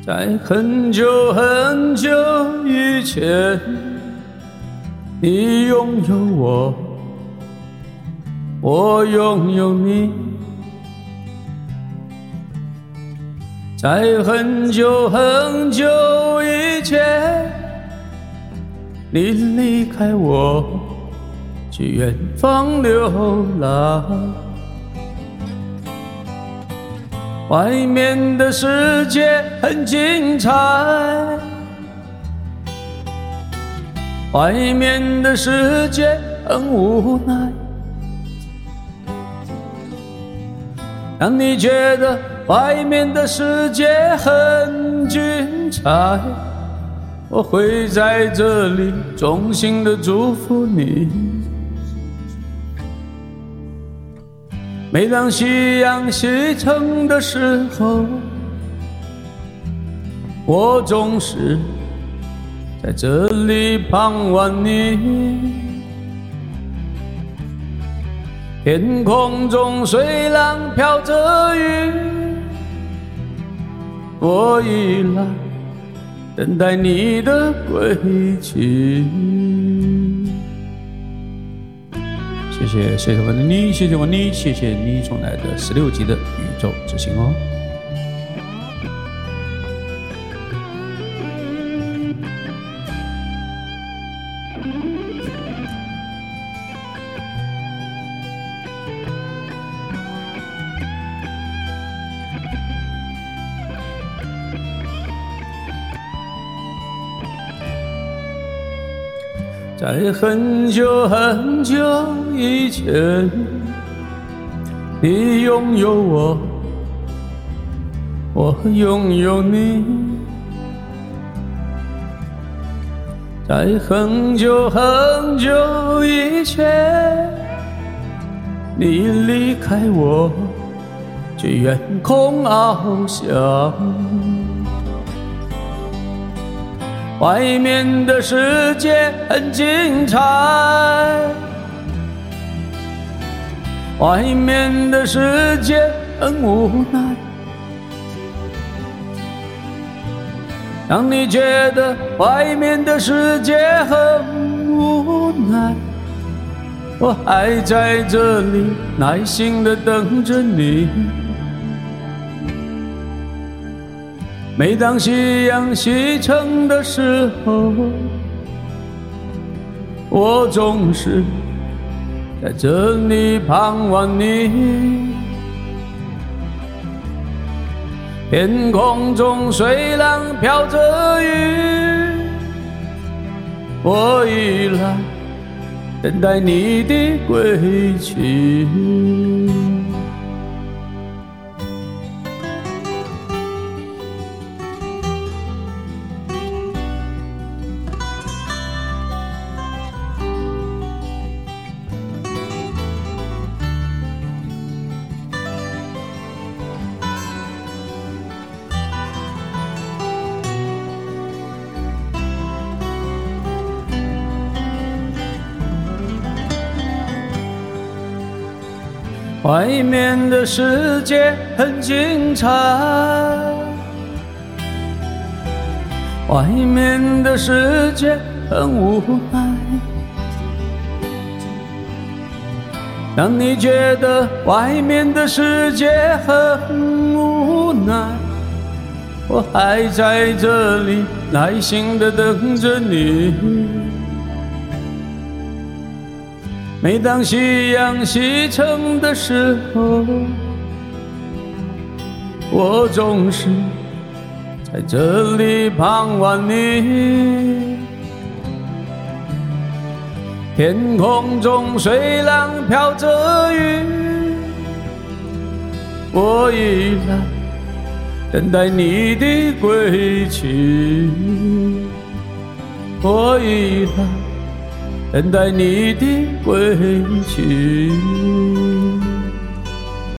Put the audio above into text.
在很久很久以前，你拥有我，我拥有你。在很久很久以前，你离开我，去远方流浪。外面的世界很精彩，外面的世界很无奈，让你觉得外面的世界很精彩。我会在这里衷心的祝福你。每当夕阳西沉的时候，我总是在这里盼望你。天空中虽然飘着雨，我依然等待你的归期。谢谢谢谢我的你，谢谢我你，谢谢你送来的16集的宇宙之星哦。在很久很久以前，你拥有我，我拥有你。在很久很久以前，你离开我，去远空翱翔。外面的世界很精彩，外面的世界很无奈，让你觉得外面的世界很无奈。我还在这里耐心地等着你。每当夕阳西沉的时候，我总是在这里盼望你。天空中虽然飘着雨，我依然等待你的归期。外面的世界很精彩，外面的世界很无奈，让你觉得外面的世界很无奈。我还在这里耐心地等着你。每当夕阳西沉的时候，我总是在这里盼望你。天空中虽然飘着雨，我依然等待你的归期。我依然等待你的归期。